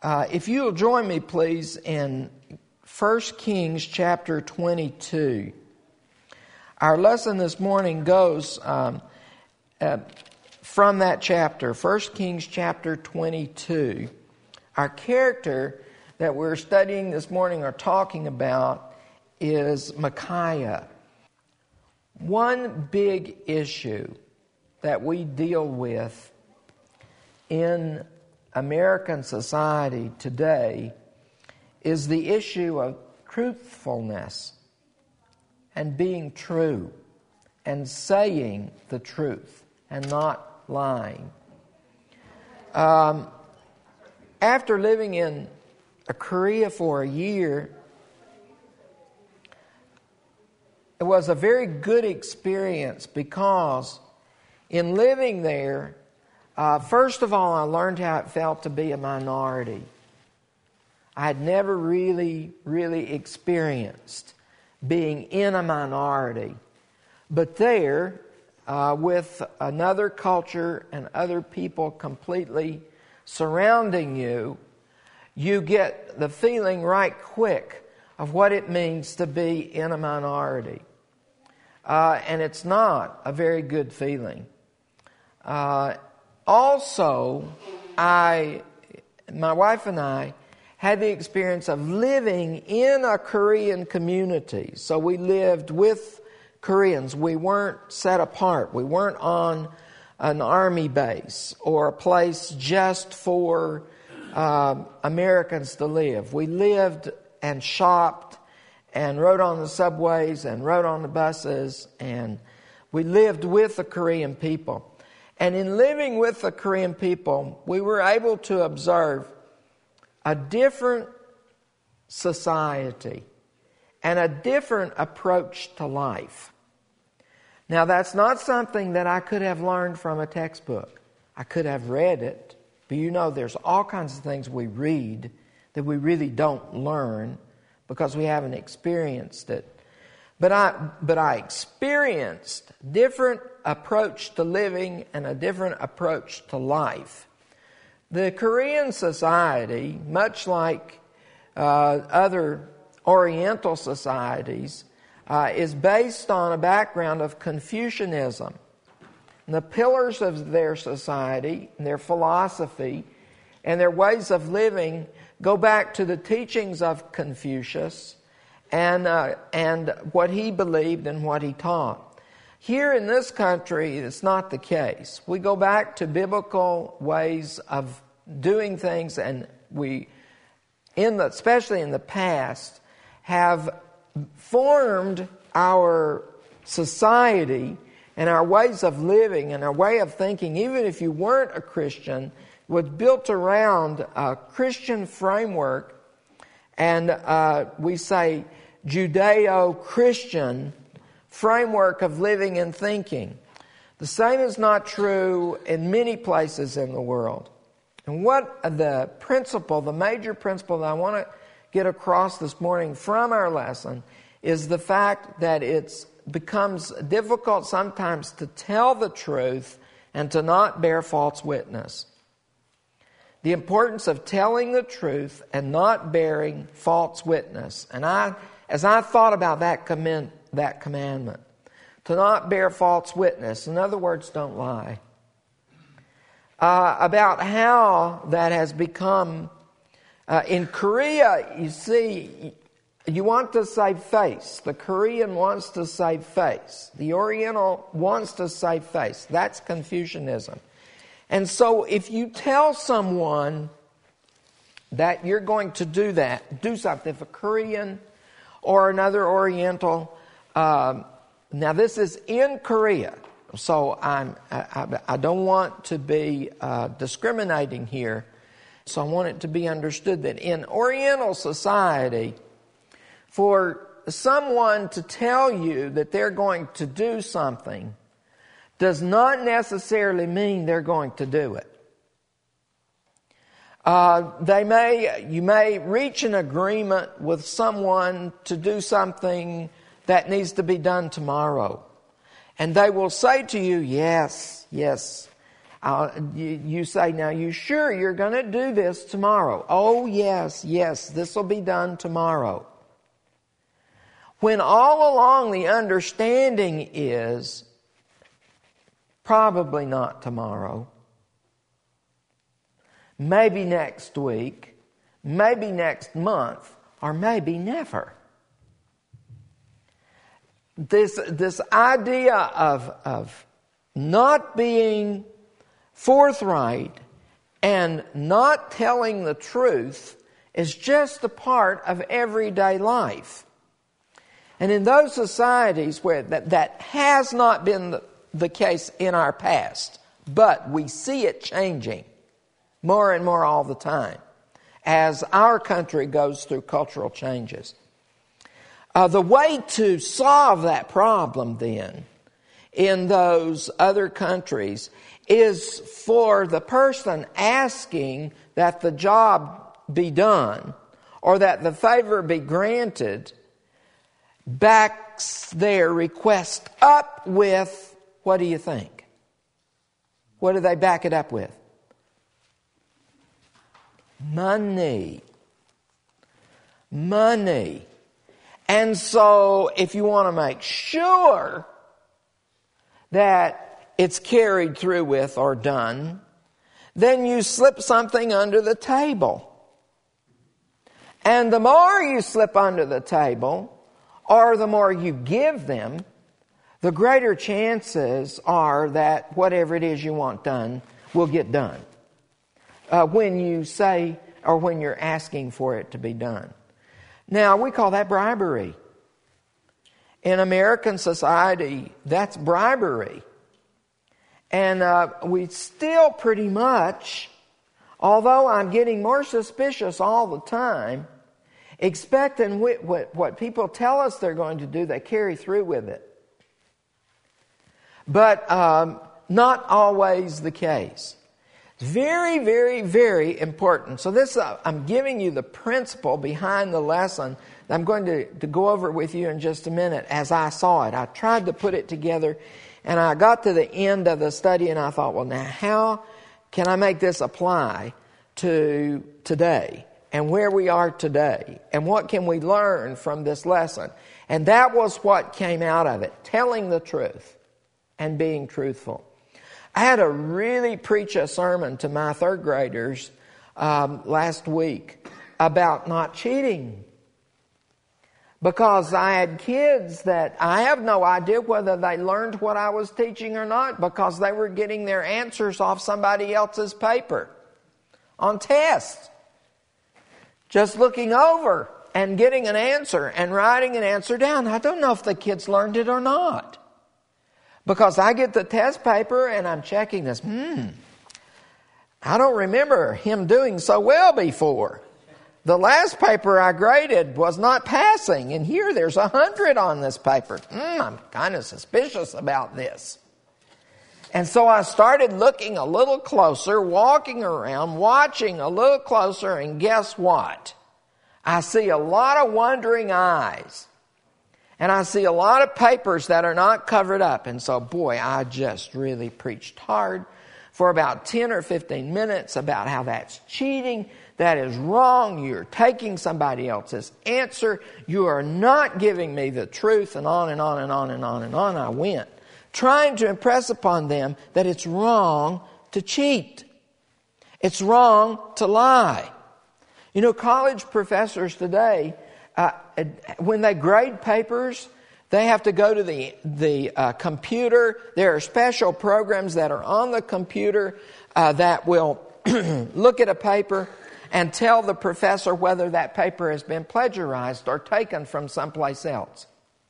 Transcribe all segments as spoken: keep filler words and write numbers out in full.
Uh, if you'll join me, please, in First Kings chapter twenty-two. Our lesson this morning goes um, uh, from that chapter, First Kings chapter twenty-two. Our character that we're studying this morning or talking about is Micaiah. One big issue that we deal with in American society today is the issue of truthfulness and being true and saying the truth and not lying. Um, after living in Korea for a year, it was a very good experience because in living there, uh, first of all, I learned how it felt to be a minority. I had never really, really experienced being in a minority. But there, uh, with another culture and other people completely surrounding you, you get the feeling right quick of what it means to be in a minority. Uh, and it's not a very good feeling. Uh, also, I, my wife and I had the experience of living in a Korean community. So we lived with Koreans. We weren't set apart. We weren't on an army base or a place just for uh, Americans to live. We lived and shopped and rode on the subways and rode on the buses, and we lived with the Korean people. And in living with the Korean people, we were able to observe a different society and a different approach to life. Now, that's not something that I could have learned from a textbook. I could have read it, but you know there's all kinds of things we read that we really don't learn because we haven't experienced it. But I, but I experienced different approach to living and a different approach to life. The Korean society, much like uh, other Oriental societies, uh, is based on a background of Confucianism. And the pillars of their society, their philosophy, and their ways of living go back to the teachings of Confucius and uh, and what he believed and what he taught. Here in this country, it's not the case. We go back to biblical ways of doing things, and we, in the, especially in the past, have formed our society and our ways of living and our way of thinking, even if you weren't a Christian, was built around a Christian framework, and uh, we say Judeo-Christian framework of living and thinking. The same is not true in many places in the world. And what the principle, the major principle that I want to get across this morning from our lesson is the fact that it becomes difficult sometimes to tell the truth and to not bear false witness. The importance of telling the truth and not bearing false witness. And I, as I thought about that command, that commandment, to not bear false witness, in other words, don't lie, uh, about how that has become, uh, in Korea, you see, you want to save face. The Korean wants to save face. The Oriental wants to save face. That's Confucianism. And so if you tell someone that you're going to do that, do something, if a Korean or another Oriental, um, now this is in Korea, so I'm, I, I don't want to be uh, discriminating here, so I want it to be understood that in Oriental society, for someone to tell you that they're going to do something does not necessarily mean they're going to do it. Uh, they may, you may reach an agreement with someone to do something that needs to be done tomorrow. And they will say to you, yes, yes, I'll, you, you say, now you sure you're going to do this tomorrow? Oh, yes, yes, this will be done tomorrow. When all along the understanding is probably not tomorrow, maybe next week, maybe next month, or maybe never. This, this idea of, of not being forthright and not telling the truth is just a part of everyday life. And in those societies where that, that has not been the, the case in our past, but we see it changing more and more all the time as our country goes through cultural changes. Uh, the way to solve that problem then in those other countries is for the person asking that the job be done or that the favor be granted backs their request up with, what do you think? What do they back it up with? Money. Money. And so if you want to make sure that it's carried through with or done, then you slip something under the table. And the more you slip under the table, or the more you give them, the greater chances are that whatever it is you want done will get done. Uh, when you say, or when you're asking for it to be done. Now, we call that bribery. In American society, that's bribery. And uh, we still pretty much, although I'm getting more suspicious all the time, expecting what, what, what people tell us they're going to do, they carry through with it. But um, not always the case. It's very, very, very important. So this, uh, I'm giving you the principle behind the lesson that I'm going to, to go over with you in just a minute as I saw it. I tried to put it together, and I got to the end of the study, and I thought, well, now how can I make this apply to today and where we are today? And what can we learn from this lesson? And that was what came out of it, telling the truth and being truthful. I had to really preach a sermon to my third graders um, last week about not cheating. Because I had kids that I have no idea whether they learned what I was teaching or not, because they were getting their answers off somebody else's paper on tests. Just looking over and getting an answer and writing an answer down. I don't know if the kids learned it or not. Because I get the test paper and I'm checking this. Hmm, I don't remember him doing so well before. The last paper I graded was not passing, and here there's a hundred on this paper. Hmm, I'm kind of suspicious about this. And so I started looking a little closer, walking around, watching a little closer, and guess what? I see a lot of wondering eyes. And I see a lot of papers that are not covered up. And so, boy, I just really preached hard for about ten or fifteen minutes about how that's cheating. That is wrong. You're taking somebody else's answer. You are not giving me the truth, and on and on and on and on and on I went, trying to impress upon them that it's wrong to cheat. It's wrong to lie. You know, college professors today, uh, when they grade papers, they have to go to the, the uh, computer. There are special programs that are on the computer uh, that will look at a paper and tell the professor whether that paper has been plagiarized or taken from someplace else,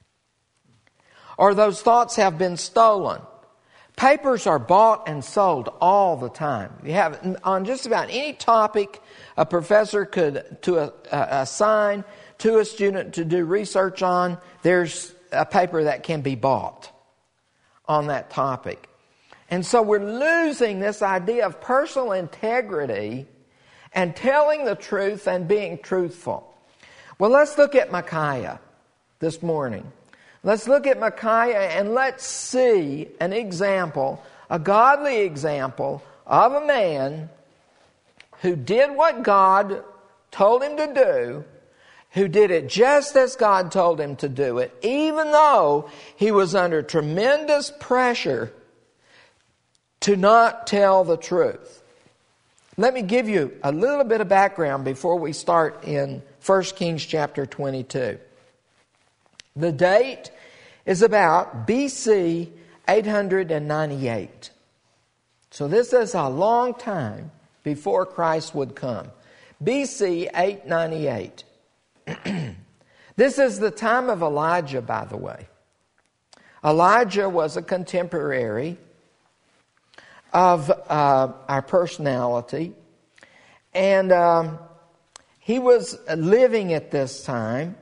or those thoughts have been stolen. Papers are bought and sold all the time. You have on just about any topic a professor could to uh, assign to a student to do research on, there's a paper that can be bought on that topic. And so we're losing this idea of personal integrity and telling the truth and being truthful. Well, let's look at Micaiah this morning. Let's look at Micaiah and let's see an example a godly example of a man who did what God told him to do, who did it just as God told him to do it, even though he was under tremendous pressure to not tell the truth. Let me give you a little bit of background before we start in First Kings chapter twenty-two. The date is about B C eight ninety-eight. So this is a long time before Christ would come. B C eight ninety-eight. This is the time of Elijah, by the way. Elijah was a contemporary of uh, our personality. And um, he was living at this time.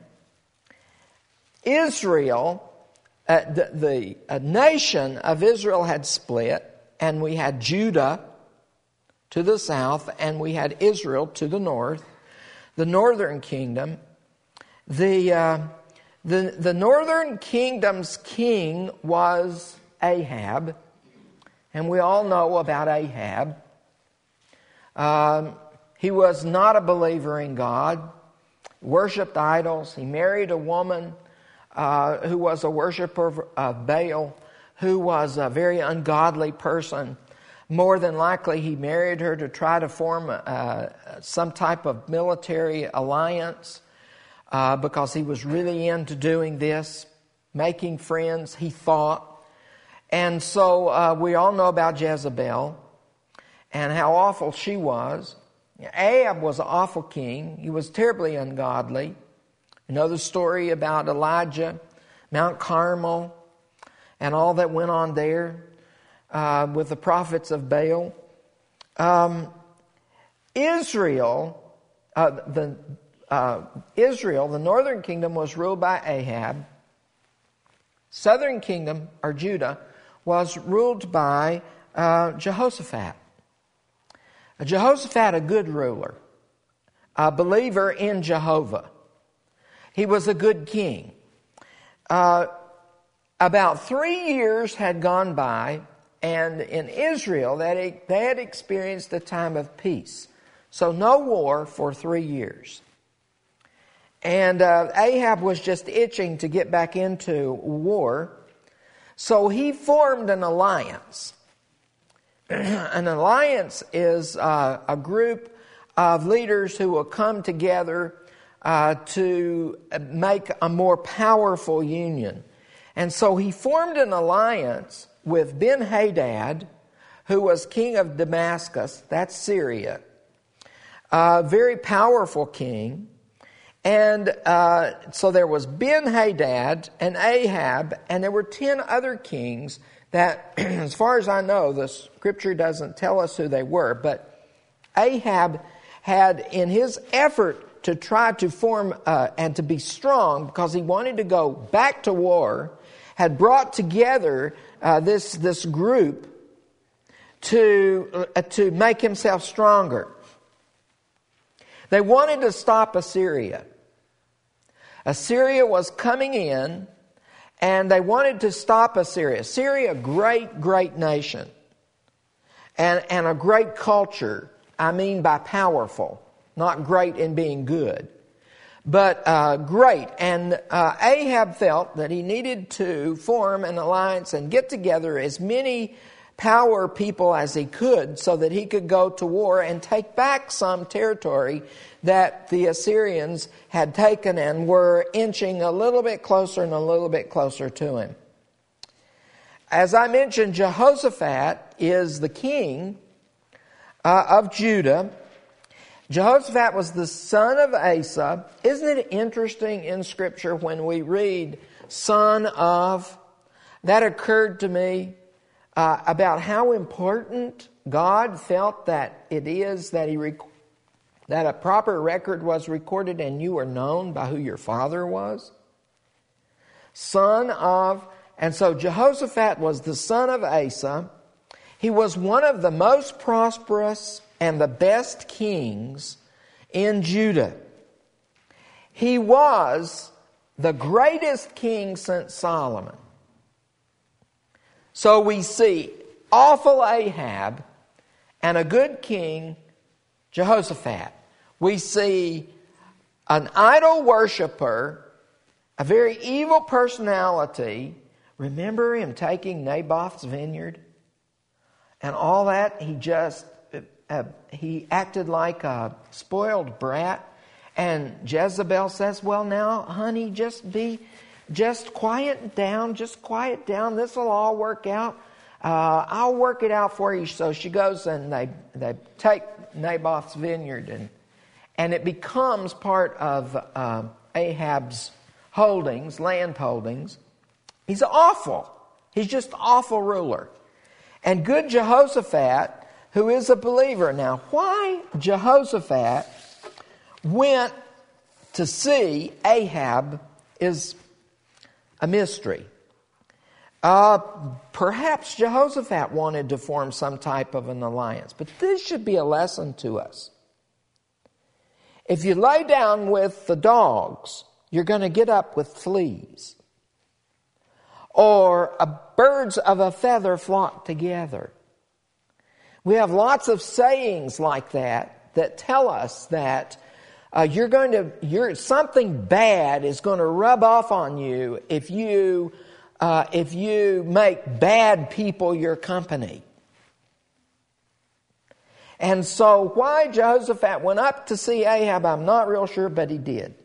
Israel, uh, the, the uh, nation of Israel had split, and we had Judah to the south, and we had Israel to the north, the northern kingdom. The, uh, the, the northern kingdom's king was Ahab. And we all know about Ahab. Um, he was not a believer in God, worshipped idols. He married a woman uh, who was a worshiper of Baal, who was a very ungodly person. More than likely, he married her to try to form uh, some type of military alliance uh, because he was really into doing this, making friends, he thought. And so uh, we all know about Jezebel and how awful she was. Ahab was an awful king. He was terribly ungodly. You know the story about Elijah, Mount Carmel, and all that went on there uh, with the prophets of Baal. Um, Israel, uh, the uh, Israel, the northern kingdom was ruled by Ahab. Southern kingdom, or Judah, was ruled by uh, Jehoshaphat. Jehoshaphat, a good ruler, a believer in Jehovah. He was a good king. Uh, about three years had gone by, and in Israel they had experienced a time of peace. So no war for three years. And uh, Ahab was just itching to get back into war. So he formed an alliance. An alliance is uh, a group of leaders who will come together uh, to make a more powerful union. And so he formed an alliance with Ben-Hadad, who was king of Damascus, that's Syria, a very powerful king. And uh, so there was Ben-Hadad and Ahab, and there were ten other kings that, as far as I know, the scripture doesn't tell us who they were, but Ahab had, in his effort to try to form uh, and to be strong, because he wanted to go back to war, had brought together uh, this this group to uh, to make himself stronger. They wanted to stop Assyria. Assyria was coming in, and they wanted to stop Assyria. Assyria, a great, great nation, and, and a great culture. I mean by powerful, not great in being good, but uh, great. And uh, Ahab felt that he needed to form an alliance and get together as many power people as he could so that he could go to war and take back some territory that the Assyrians had taken and were inching a little bit closer and a little bit closer to him. As I mentioned, Jehoshaphat is the king uh, of Judah. Jehoshaphat was the son of Asa. Isn't it interesting in Scripture when we read son of? That occurred to me uh, about how important God felt that it is that he rec- that a proper record was recorded and you were known by who your father was. Son of, and so Jehoshaphat was the son of Asa. He was one of the most prosperous and the best kings in Judah. He was the greatest king since Solomon. So we see awful Ahab and a good king, Jehoshaphat. We see an idol worshiper, a very evil personality. Remember him taking Naboth's vineyard and all that? He just, uh, he acted like a spoiled brat. And Jezebel says, well, now, honey, just be, just quiet down, just quiet down. This will all work out. Uh, I'll work it out for you. So she goes and they they take Naboth's vineyard, and and it becomes part of uh, Ahab's holdings, land holdings. He's awful. He's just an awful ruler. And good Jehoshaphat, who is a believer. Now, why Jehoshaphat went to see Ahab is a mystery. Uh, perhaps Jehoshaphat wanted to form some type of an alliance, but this should be a lesson to us. If you lay down with the dogs, you're going to get up with fleas. Or a birds of a feather flock together. We have lots of sayings like that that tell us that Uh, you're going to, you're, something bad is going to rub off on you if you, uh, if you make bad people your company. And so why Jehoshaphat went up to see Ahab, I'm not real sure, but he did.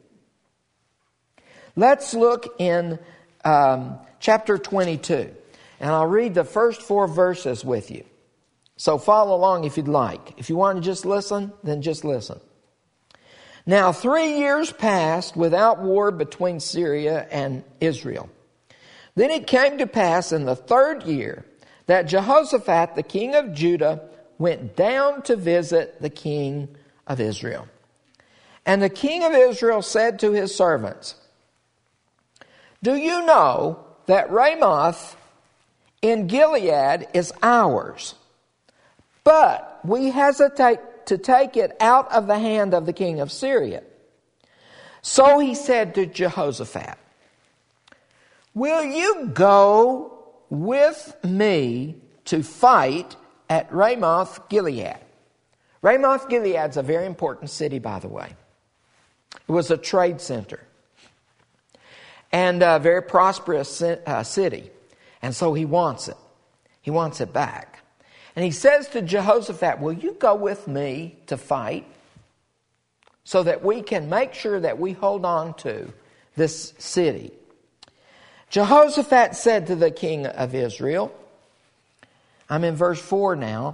Let's look in um, chapter twenty-two. And I'll read the first four verses with you. So follow along if you'd like. If you want to just listen, then just listen. Now three years passed without war between Syria and Israel. Then it came to pass in the third year that Jehoshaphat, the king of Judah, went down to visit the king of Israel. And the king of Israel said to his servants, do you know that Ramoth in Gilead is ours? But we hesitate to take it out of the hand of the king of Syria. So he said to Jehoshaphat, will you go with me to fight at Ramoth Gilead? Ramoth Gilead's a very important city, by the way. It was a trade center and a very prosperous uh, city. And so he wants it. He wants it back. And he says to Jehoshaphat, will you go with me to fight so that we can make sure that we hold on to this city? Jehoshaphat said to the king of Israel, I'm in verse four now,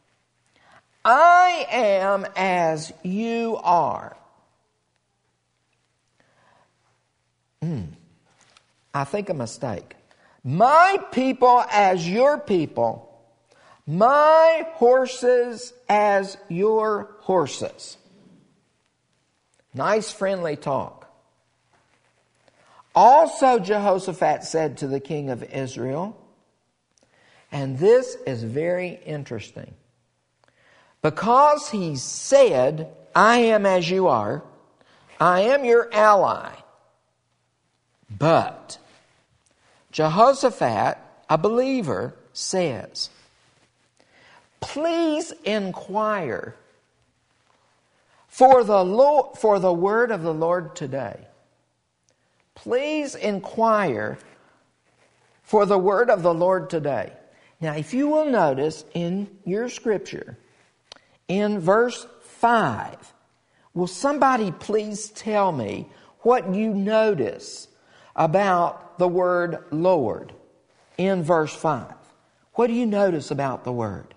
I am as you are. Mm, I think a mistake. My people as your people, my horses as your horses. Nice friendly talk. Also Jehoshaphat said to the king of Israel, and this is very interesting, because he said, I am as you are, I am your ally. But Jehoshaphat, a believer, says, please inquire for the Lord, for the word of the Lord today. Please inquire for the word of the Lord today. Now, if you will notice in your scripture, in verse five, will somebody please tell me what you notice about the word Lord in verse five? What do you notice about the word?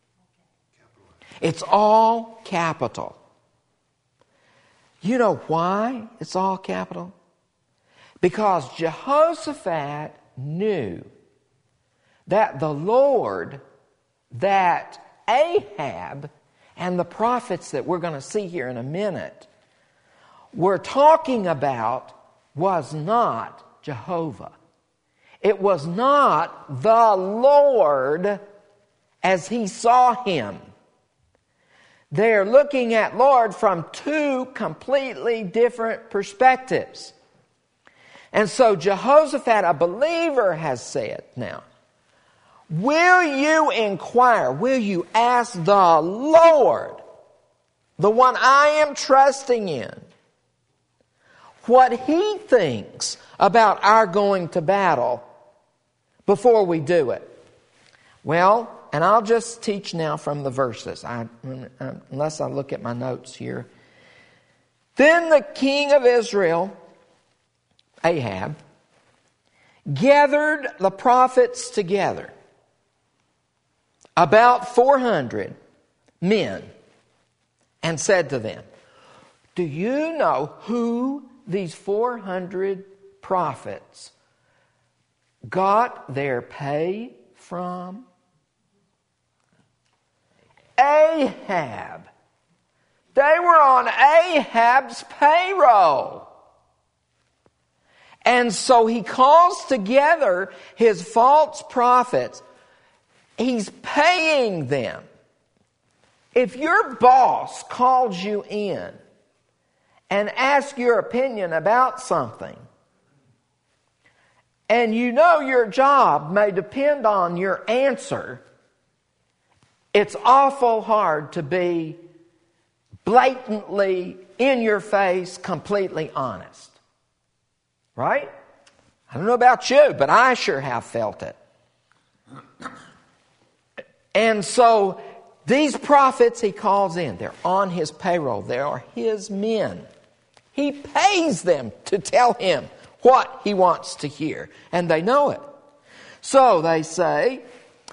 It's all capital. You know why it's all capital? Because Jehoshaphat knew that the Lord, that Ahab and the prophets that we're going to see here in a minute were talking about was not Jehovah. It was not the Lord as he saw him. They're looking at Lord from two completely different perspectives. And so Jehoshaphat, a believer, has said, now, Will you inquire? Will you ask the Lord, the one I am trusting in, what He thinks about our going to battle before we do it? Well, and I'll just teach now from the verses, I, unless I look at my notes here. Then the king of Israel, Ahab, gathered the prophets together, about four hundred men, and said to them, do you know who these four hundred prophets got their pay from? Ahab. They were on Ahab's payroll. And so he calls together his false prophets. He's paying them. If your boss calls you in and asks your opinion about something, and you know your job may depend on your answer, it's awful hard to be blatantly, in your face, completely honest. Right? I don't know about you, but I sure have felt it. And so these prophets he calls in. They're on his payroll. They are his men. He pays them to tell him what he wants to hear. And they know it. So they say,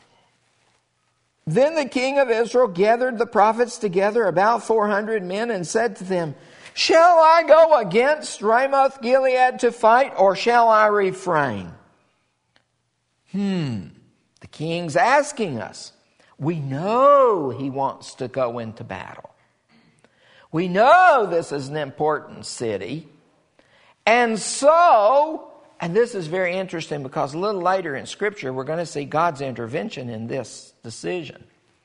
then the king of Israel gathered the prophets together, about four hundred men, and said to them, shall I go against Ramoth Gilead to fight, or shall I refrain? Hmm, the king's asking us. We know he wants to go into battle. We know this is an important city. And so, and this is very interesting because a little later in Scripture we're going to see God's intervention in this decision.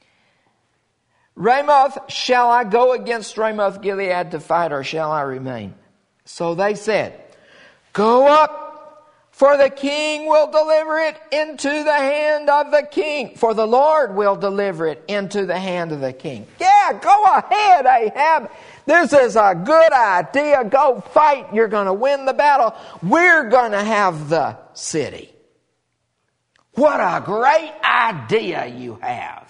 Ramoth, shall I go against Ramoth Gilead to fight, or shall I remain? So they said, go up, for the king will deliver it into the hand of the king. For the Lord will deliver it into the hand of the king. Yeah, go ahead, Ahab. This is a good idea. Go fight. You're going to win the battle. We're going to have the city. What a great idea you have.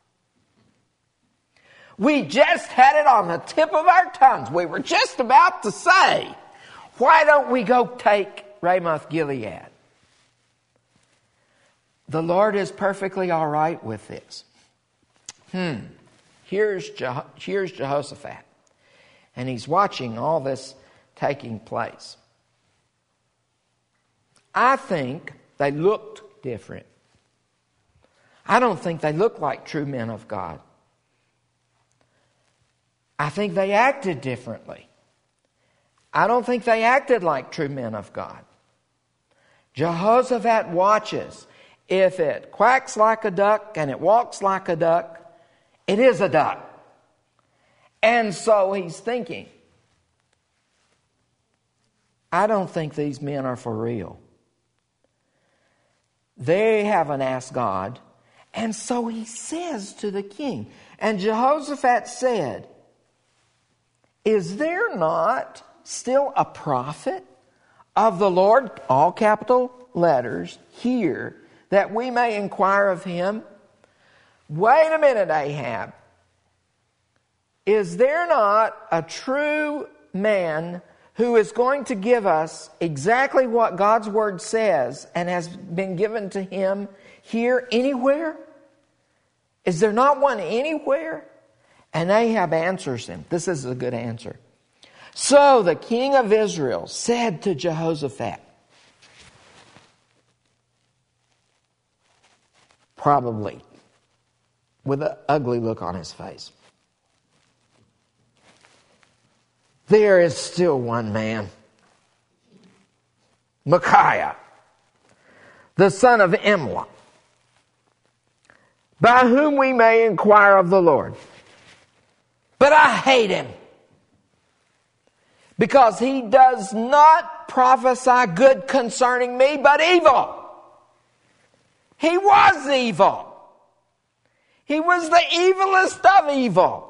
We just had it on the tip of our tongues. We were just about to say, why don't we go take Ramoth Gilead? The Lord is perfectly all right with this. Hmm. Here's, Je- here's Jehoshaphat. And he's watching all this taking place. I think they looked different. I don't think they looked like true men of God. I think they acted differently. I don't think they acted like true men of God. Jehoshaphat watches. If it quacks like a duck and it walks like a duck, it is a duck. And so he's thinking, I don't think these men are for real. They haven't asked God. And so he says to the king, and Jehoshaphat said, is there not still a prophet of the Lord, all capital letters, here, that we may inquire of him? Wait a minute, Ahab. Is there not a true man who is going to give us exactly what God's word says and has been given to him here anywhere? Is there not one anywhere? And Ahab answers him. This is a good answer. So the king of Israel said to Jehoshaphat, probably with an ugly look on his face, there is still one man, Micaiah, the son of Imlah, by whom we may inquire of the Lord. But I hate him, because he does not prophesy good concerning me, but evil. He was evil. He was the evilest of evil.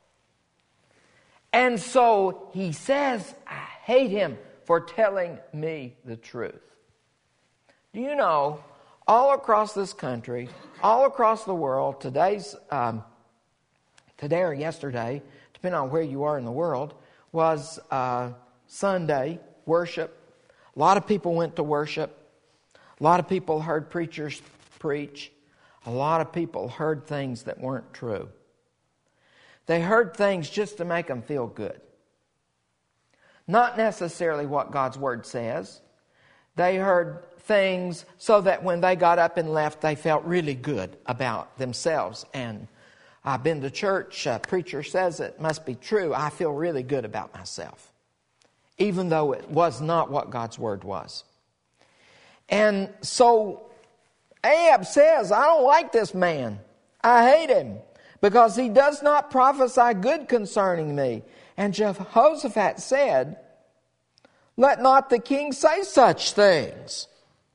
And so he says, I hate him for telling me the truth. Do you know, all across this country, all across the world, today's, um, today or yesterday, depending on where you are in the world, was uh, Sunday worship. A lot of people went to worship. A lot of people heard preachers preach. A lot of people heard things that weren't true. They heard things just to make them feel good. Not necessarily what God's Word says. They heard things so that when they got up and left, they felt really good about themselves. And I've been to church, a preacher says it must be true. I feel really good about myself. Even though it was not what God's Word was. And so Ahab says, I don't like this man. I hate him because he does not prophesy good concerning me. And Jehoshaphat said, let not the king say such things.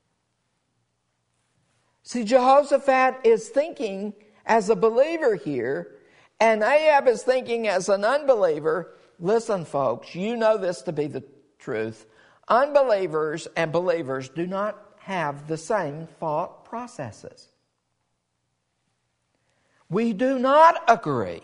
See, Jehoshaphat is thinking as a believer here, and Ahab is thinking as an unbeliever. Listen, folks, you know this to be the truth. Unbelievers and believers do not have the same thought processes. We do not agree.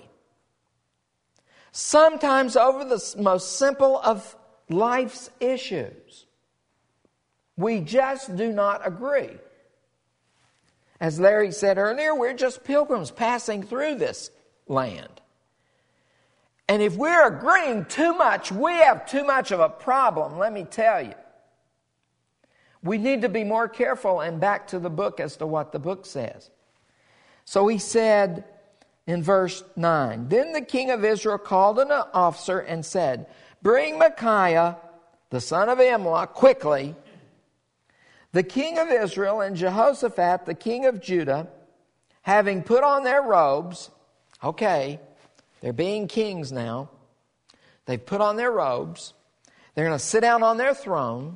Sometimes over the most simple of life's issues. We just do not agree. As Larry said earlier, we're just pilgrims passing through this land. And if we're agreeing too much, we have too much of a problem, let me tell you. We need to be more careful and back to the book as to what the book says. So he said in verse nine, then the king of Israel called an officer and said, bring Micaiah, the son of Imlah, quickly. The king of Israel and Jehoshaphat, the king of Judah, having put on their robes, okay, they're being kings now. They've put on their robes. They're going to sit down on their throne.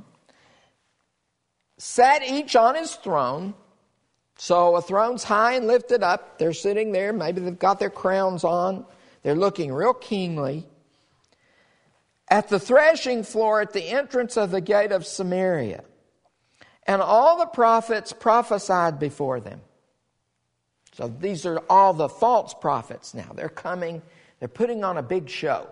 Sat each on his throne. So a throne's high and lifted up. They're sitting there. Maybe they've got their crowns on. They're looking real kingly. At the threshing floor at the entrance of the gate of Samaria. And all the prophets prophesied before them. So these are all the false prophets now. They're coming. They're putting on a big show.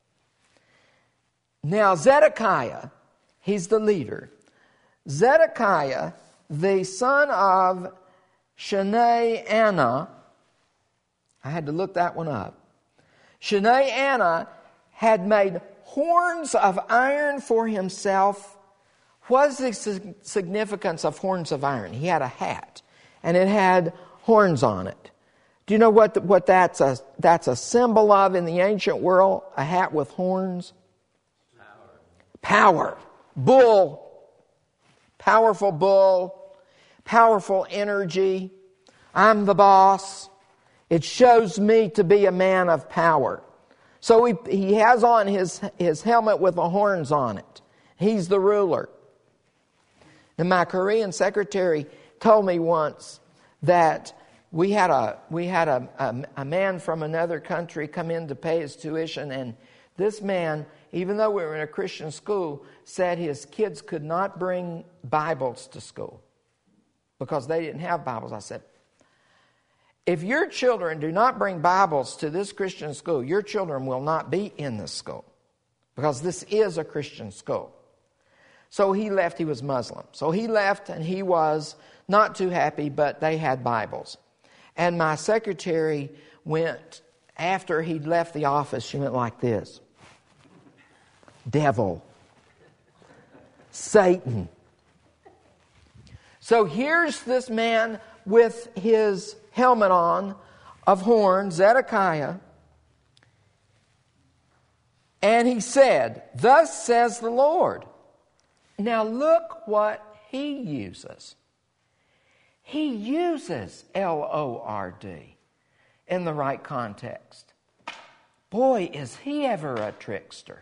Now Zedekiah, he's the leader. Zedekiah, the son of Shanae-Anah, I had to look that one up. Shanae-Anah had made horns of iron for himself. What is the significance of horns of iron? He had a hat, and it had horns on it. Do you know what, what that's a, that's a symbol of in the ancient world? A hat with horns? Power. Power. Bull. Powerful bull. Powerful energy. I'm the boss. It shows me to be a man of power. So he, he has on his, his helmet with the horns on it. He's the ruler. And my Korean secretary told me once that we had a we had a, a, a man from another country come in to pay his tuition, and this man, even though we were in a Christian school, said his kids could not bring Bibles to school because they didn't have Bibles. I said, if your children do not bring Bibles to this Christian school, your children will not be in this school because this is a Christian school. So he left. He was Muslim. So he left, and he was not too happy, but they had Bibles. And my secretary went, after he'd left the office, she went like this. Devil. Satan. So here's this man with his helmet on of horns, Zedekiah. And he said, thus says the Lord. Now look what he uses. He uses L O R D in the right context. Boy, is he ever a trickster.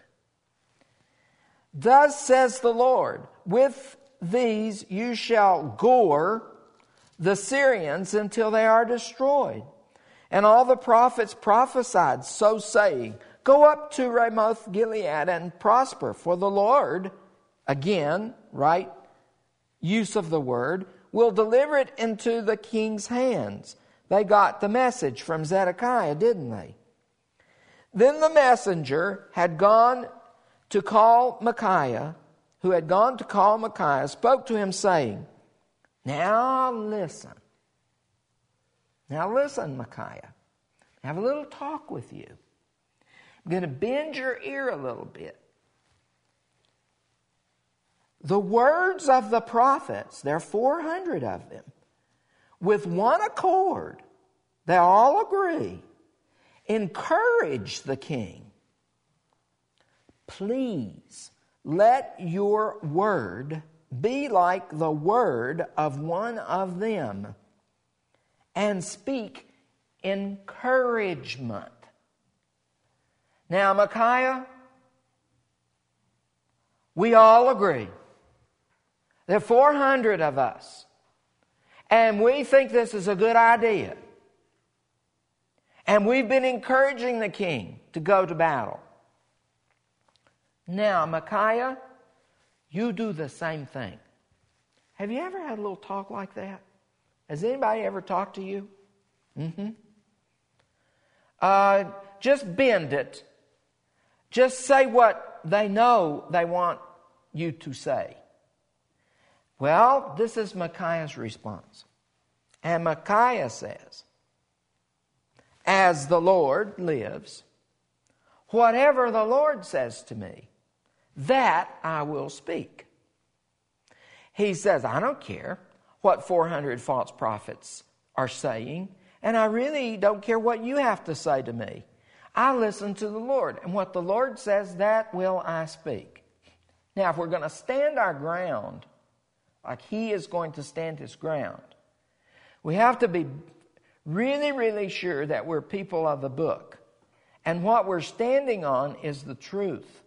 Thus says the Lord, with these you shall gore the Syrians until they are destroyed. And all the prophets prophesied, so saying, Go up to Ramoth Gilead and prosper, for the Lord, again, right use of the word, will deliver it into the king's hands. They got the message from Zedekiah, didn't they? Then the messenger had gone to call Micaiah, who had gone to call Micaiah, spoke to him saying, Now listen. Now listen, Micaiah. I have a little talk with you. I'm going to bend your ear a little bit. The words of the prophets, there are four hundred of them, with one accord, they all agree, encourage the king. Please let your word be like the word of one of them, and speak encouragement. Now, Micaiah, we all agree. There are four hundred of us, and we think this is a good idea. And we've been encouraging the king to go to battle. Now, Micaiah, you do the same thing. Have you ever had a little talk like that? Has anybody ever talked to you? Mm-hmm. Uh, just bend it. Just say what they know they want you to say. Well, this is Micaiah's response. And Micaiah says, As the Lord lives, whatever the Lord says to me, that I will speak. He says, I don't care what four hundred false prophets are saying, and I really don't care what you have to say to me. I listen to the Lord, and what the Lord says, that will I speak. Now, if we're going to stand our ground, like he is going to stand his ground, we have to be really, really sure that we're people of the book. And what we're standing on is the truth.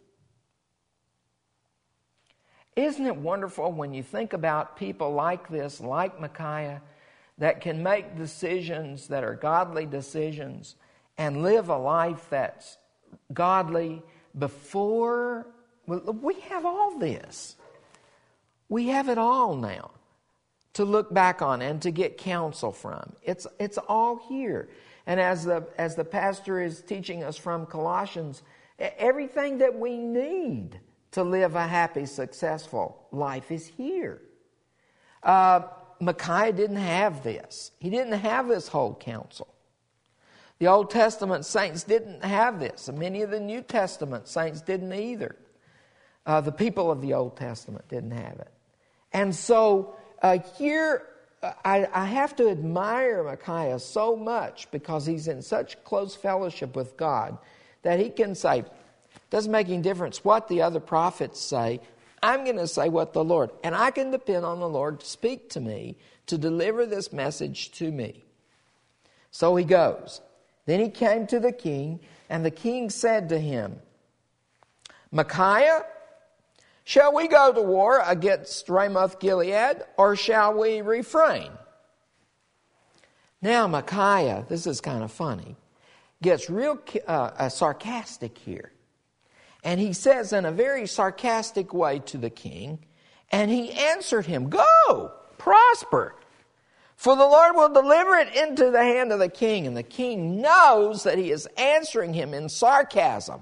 Isn't it wonderful when you think about people like this, like Micaiah, that can make decisions that are godly decisions and live a life that's godly before? Well, we have all this. We have it all now to look back on and to get counsel from. It's it's all here. And as the as the pastor is teaching us from Colossians, everything that we need to live a happy, successful life is here. Uh, Micaiah didn't have this. He didn't have this whole counsel. The Old Testament saints didn't have this, and many of the New Testament saints didn't either. Uh, the people of the Old Testament didn't have it. And so uh, here, I, I have to admire Micaiah so much because he's in such close fellowship with God that he can say, doesn't make any difference what the other prophets say, I'm going to say what the Lord, and I can depend on the Lord to speak to me, to deliver this message to me. So he goes. Then he came to the king, and the king said to him, Micaiah, shall we go to war against Ramoth Gilead, or shall we refrain? Now Micaiah, this is kind of funny, gets real uh, uh, sarcastic here. And he says in a very sarcastic way to the king, and he answered him, Go, prosper, for the Lord will deliver it into the hand of the king. And the king knows that he is answering him in sarcasm.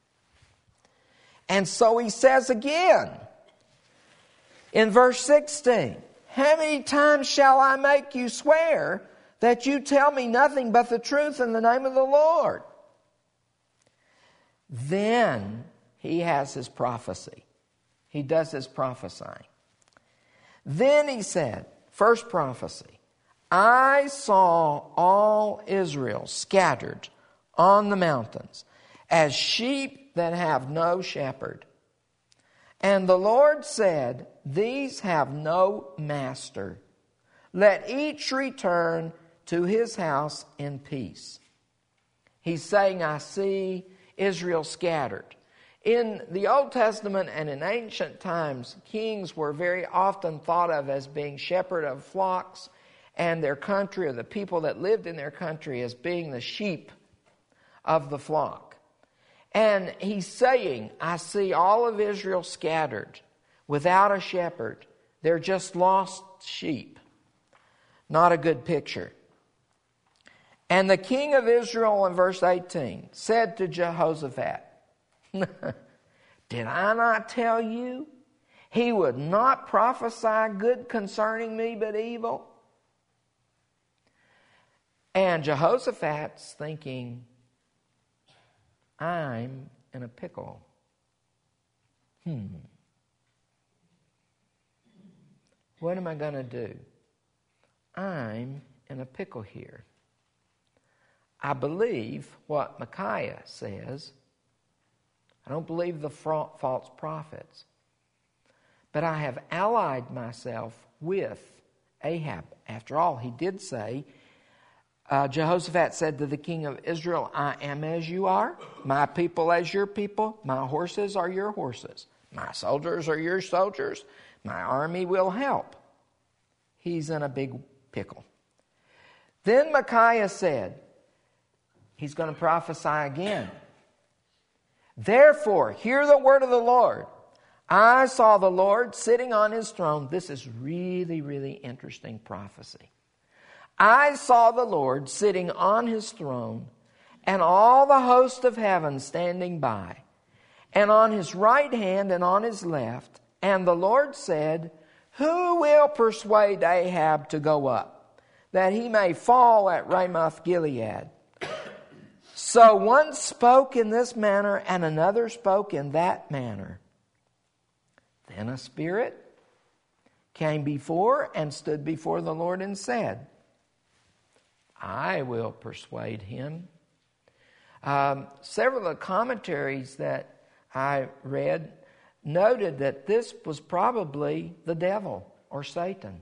And so he says again, in verse sixteen, How many times shall I make you swear that you tell me nothing but the truth in the name of the Lord? Then he has his prophecy. He does his prophesying. Then he said, first prophecy, I saw all Israel scattered on the mountains as sheep that have no shepherd. And the Lord said, These have no master. Let each return to his house in peace. He's saying, I see Israel scattered. In the Old Testament and in ancient times, kings were very often thought of as being shepherd of flocks and their country, or the people that lived in their country, as being the sheep of the flock. And he's saying, I see all of Israel scattered without a shepherd. They're just lost sheep. Not a good picture. And the king of Israel, in verse eighteen, said to Jehoshaphat, did I not tell you he would not prophesy good concerning me, but evil? And Jehoshaphat's thinking, I'm in a pickle. Hmm. What am I going to do? I'm in a pickle here. I believe what Micaiah says. I don't believe the false prophets. But I have allied myself with Ahab. After all, he did say, uh, Jehoshaphat said to the king of Israel, I am as you are, my people as your people, my horses are your horses, my soldiers are your soldiers, my army will help. He's in a big pickle. Then Micaiah said, he's going to prophesy again. Therefore, hear the word of the Lord. I saw the Lord sitting on his throne. This is really, really interesting prophecy. I saw the Lord sitting on his throne, and all the host of heaven standing by, and on his right hand and on his left. And the Lord said, who will persuade Ahab to go up, that he may fall at Ramoth Gilead? So one spoke in this manner, and another spoke in that manner. Then a spirit came before and stood before the Lord and said, I will persuade him. Um, several of the commentaries that I read noted that this was probably the devil or Satan.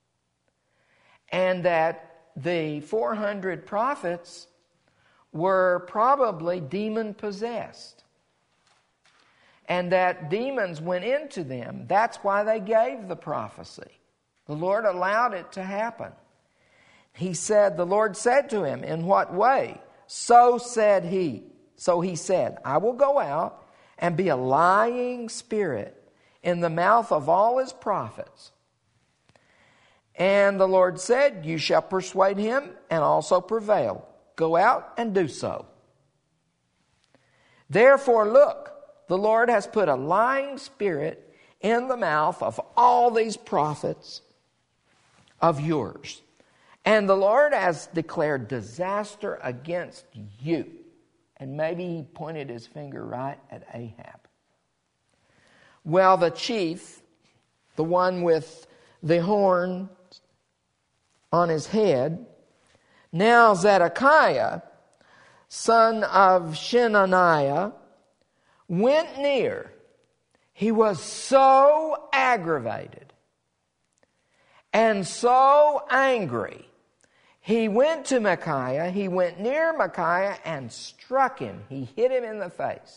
And that the four hundred prophets were probably demon-possessed. And that demons went into them. That's why they gave the prophecy. The Lord allowed it to happen. He said, the Lord said to him, in what way? So said he. So he said, I will go out and be a lying spirit in the mouth of all his prophets. And the Lord said, you shall persuade him and also prevail. Go out and do so. Therefore, look, the Lord has put a lying spirit in the mouth of all these prophets of yours. And the Lord has declared disaster against you. And maybe he pointed his finger right at Ahab. Well, the chief, the one with the horn on his head, now Zedekiah, son of Shenaniah, went near. He was so aggravated and so angry. He went to Micaiah, he went near Micaiah and struck him. He hit him in the face.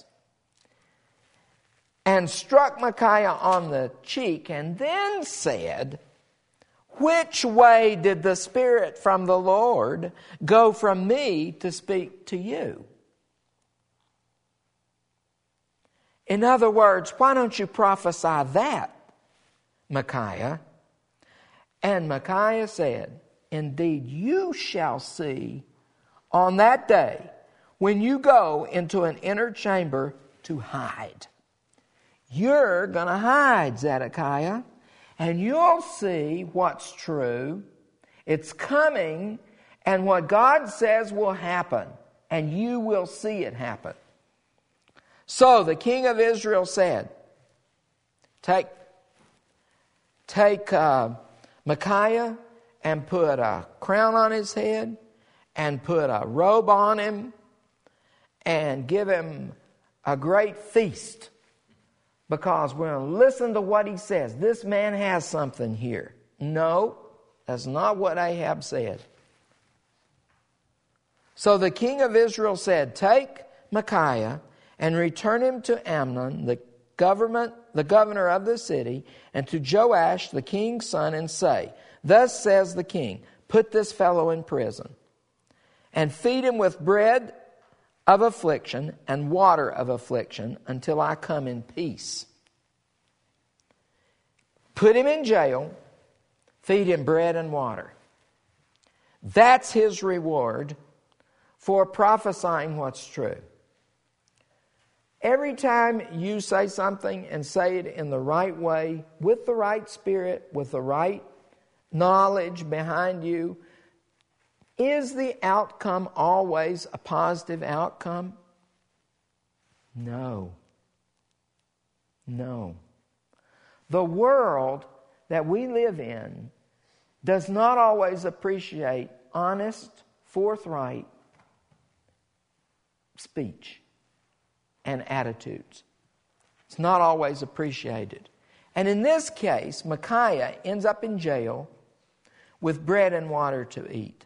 And struck Micaiah on the cheek and then said, which way did the Spirit from the Lord go from me to speak to you? In other words, why don't you prophesy that, Micaiah? And Micaiah said, indeed, you shall see on that day when you go into an inner chamber to hide. You're going to hide, Zedekiah, and you'll see what's true. It's coming, and what God says will happen, and you will see it happen. So the king of Israel said, take, take uh, Micaiah and put a crown on his head and put a robe on him and give him a great feast, because we're going to listen to what he says. This man has something here. No, that's not what Ahab said. So the king of Israel said, take Micaiah and return him to Amnon, the government, the governor of the city, and to Joash, the king's son, and say, thus says the king, put this fellow in prison and feed him with bread of affliction and water of affliction until I come in peace. Put him in jail, feed him bread and water. That's his reward for prophesying what's true. Every time you say something and say it in the right way, with the right spirit, with the right knowledge behind you, is the outcome always a positive outcome? No. No. The world that we live in does not always appreciate honest, forthright speech and attitudes. It's not always appreciated. And in this case, Micaiah ends up in jail with bread and water to eat.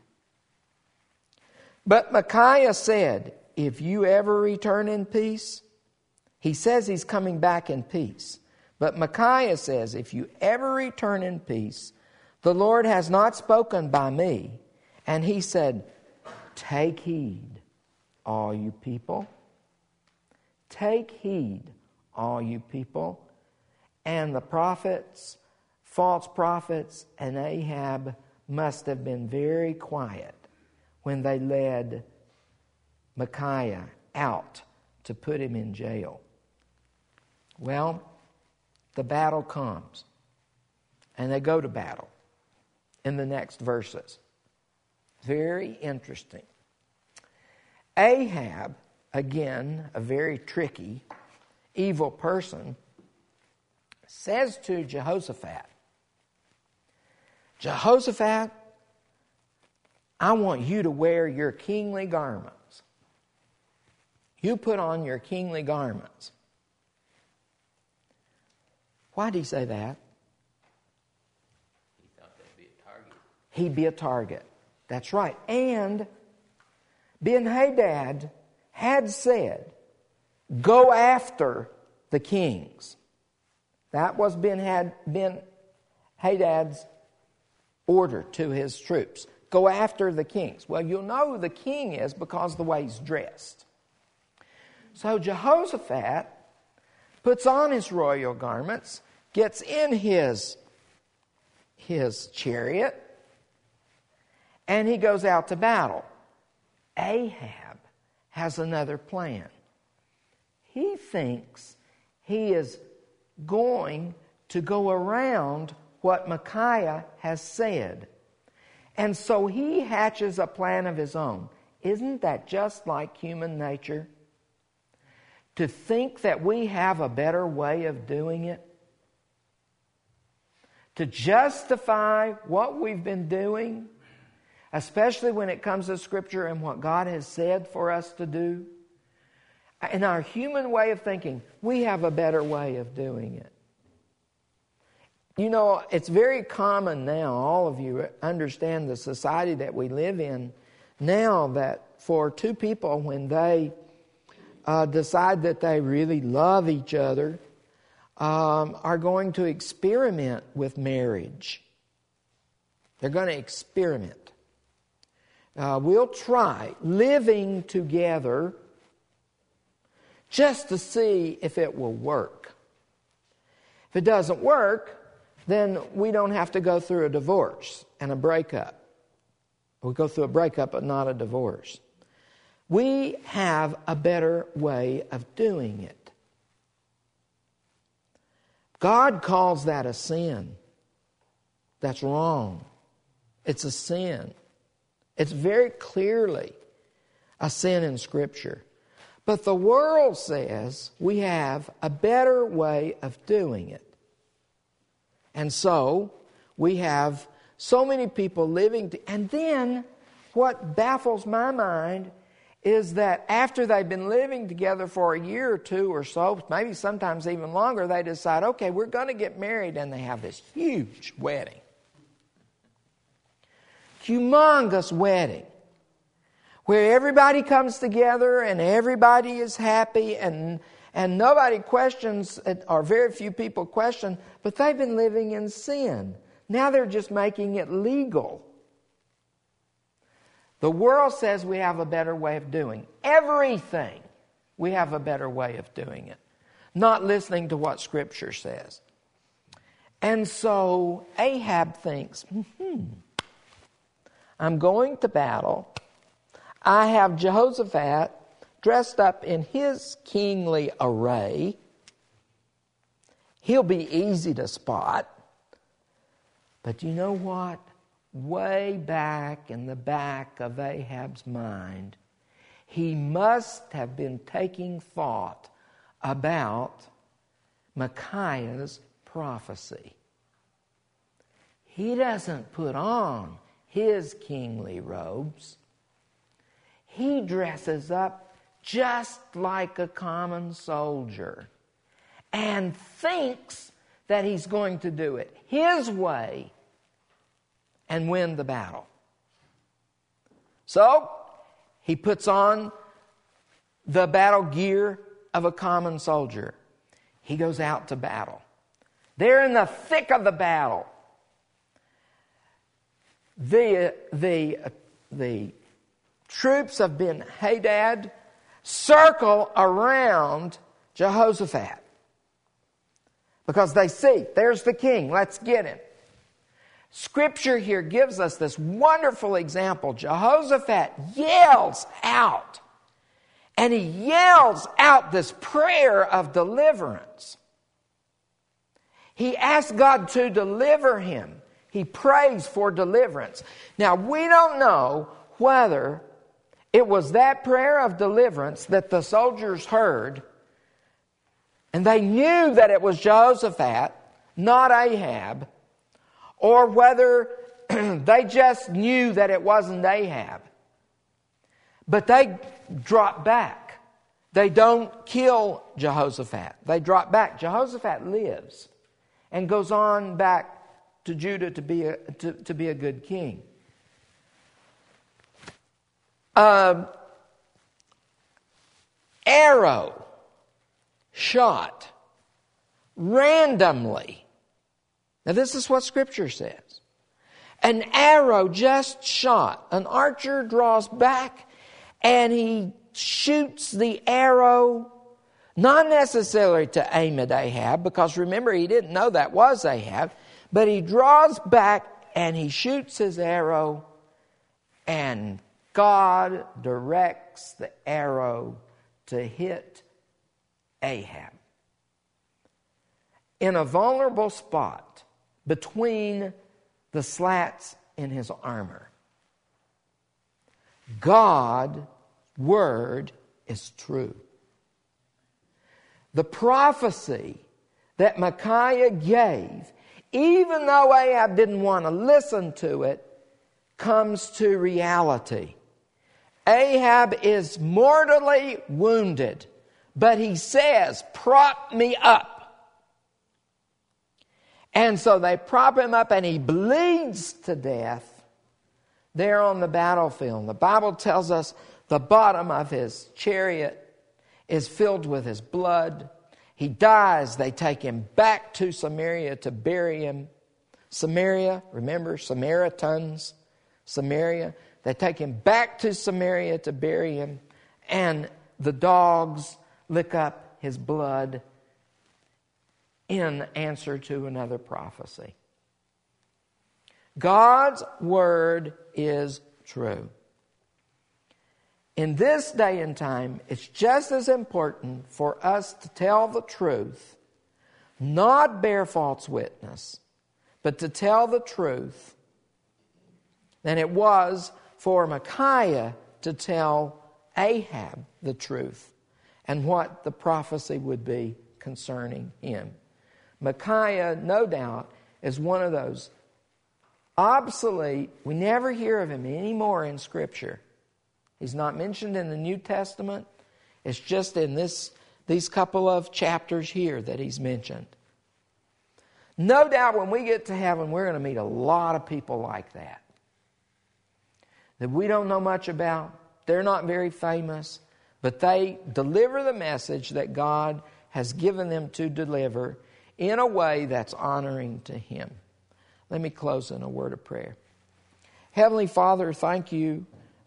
But Micaiah said, if you ever return in peace, he says he's coming back in peace. But Micaiah says, if you ever return in peace, the Lord has not spoken by me. And he said, take heed, all you people. Take heed, all you people. And the prophets, false prophets, and Ahab must have been very quiet when they led Micaiah out to put him in jail. Well, the battle comes. And they go to battle in the next verses. Very interesting. Ahab, again, a very tricky, evil person, says to Jehoshaphat, Jehoshaphat, I want you to wear your kingly garments. You put on your kingly garments. Why did he say that? He thought that'd be a target. He'd be a target. That's right. And Ben-Hadad had said, go after the kings. That was Ben-Hadad's order to his troops. Go after the kings. Well, you'll know who the king is because of the way he's dressed. So Jehoshaphat puts on his royal garments, gets in his, his chariot, and he goes out to battle. Ahab has another plan. He thinks he is going to go around what Micaiah has said. And so he hatches a plan of his own. Isn't that just like human nature? To think that we have a better way of doing it? To justify what we've been doing, especially when it comes to Scripture and what God has said for us to do? In our human way of thinking, we have a better way of doing it. You know, it's very common now, all of you understand the society that we live in now, that for two people, when they uh, decide that they really love each other, um, are going to experiment with marriage. They're going to experiment. Uh, we'll try living together just to see if it will work. If it doesn't work, then we don't have to go through a divorce and a breakup. We go through a breakup but not a divorce. We have a better way of doing it. God calls that a sin. That's wrong. It's a sin. It's very clearly a sin in Scripture. But the world says we have a better way of doing it. And so we have so many people living. To, and then what baffles my mind is that after they've been living together for a year or two or so, maybe sometimes even longer, they decide, okay, we're going to get married, and they have this huge wedding. Humongous wedding. Where everybody comes together and everybody is happy and and nobody questions, or very few people question, but they've been living in sin. Now they're just making it legal. The world says we have a better way of doing everything. We have a better way of doing it. Not listening to what Scripture says. And so Ahab thinks, hmm, I'm going to battle. I have Jehoshaphat dressed up in his kingly array. He'll be easy to spot. But you know what? Way back in the back of Ahab's mind, he must have been taking thought about Micaiah's prophecy. He doesn't put on his kingly robes. He dresses up just like a common soldier and thinks that he's going to do it his way and win the battle. So, he puts on the battle gear of a common soldier. He goes out to battle. They're in the thick of the battle. The, the, the troops of Ben-Hadad circle around Jehoshaphat because they see, there's the king, let's get him. Scripture here gives us this wonderful example. Jehoshaphat yells out, and he yells out this prayer of deliverance. He asks God to deliver him. He prays for deliverance. Now, we don't know whether it was that prayer of deliverance that the soldiers heard, and they knew that it was Jehoshaphat, not Ahab, or whether they just knew that it wasn't Ahab. But they drop back. They don't kill Jehoshaphat. They drop back. Jehoshaphat lives and goes on back to Judah to be a, to, to be a good king. Um, arrow shot randomly. Now this is what Scripture says. An arrow just shot. An archer draws back and he shoots the arrow, not necessarily to aim at Ahab, because remember he didn't know that was Ahab, but he draws back and he shoots his arrow, and God directs the arrow to hit Ahab in a vulnerable spot between the slats in his armor. God's word is true. The prophecy that Micaiah gave, even though Ahab didn't want to listen to it, comes to reality. Ahab is mortally wounded, but he says, "Prop me up." And so they prop him up and he bleeds to death there on the battlefield. The Bible tells us the bottom of his chariot is filled with his blood. He dies. They take him back to Samaria to bury him. Samaria, remember, Samaritans, Samaria. They take him back to Samaria to bury him. And the dogs lick up his blood in answer to another prophecy. God's word is true. In this day and time, it's just as important for us to tell the truth, not bear false witness, but to tell the truth, than it was for Micaiah to tell Ahab the truth and what the prophecy would be concerning him. Micaiah, no doubt, is one of those obsolete, we never hear of him anymore in Scripture. He's not mentioned in the New Testament. It's just in this these couple of chapters here that he's mentioned. No doubt when we get to heaven, we're going to meet a lot of people like that. That we don't know much about. They're not very famous, but they deliver the message that God has given them to deliver in a way that's honoring to Him. Let me close in a word of prayer. Heavenly Father, thank you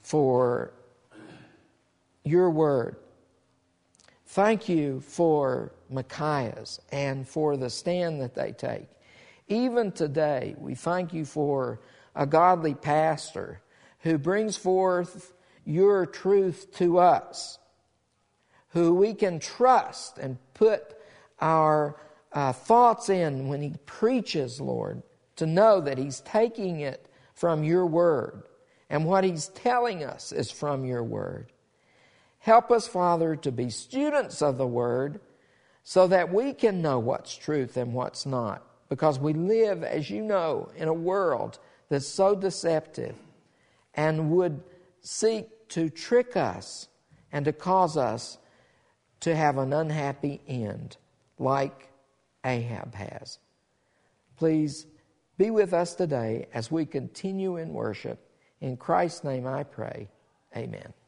for your word. Thank you for Micaiah's and for the stand that they take. Even today, we thank you for a godly pastor who brings forth your truth to us, who we can trust and put our uh, thoughts in when he preaches, Lord, to know that he's taking it from your word and what he's telling us is from your word. Help us, Father, to be students of the word so that we can know what's truth and what's not, because we live, as you know, in a world that's so deceptive and would seek to trick us and to cause us to have an unhappy end like Ahab has. Please be with us today as we continue in worship. In Christ's name I pray. Amen.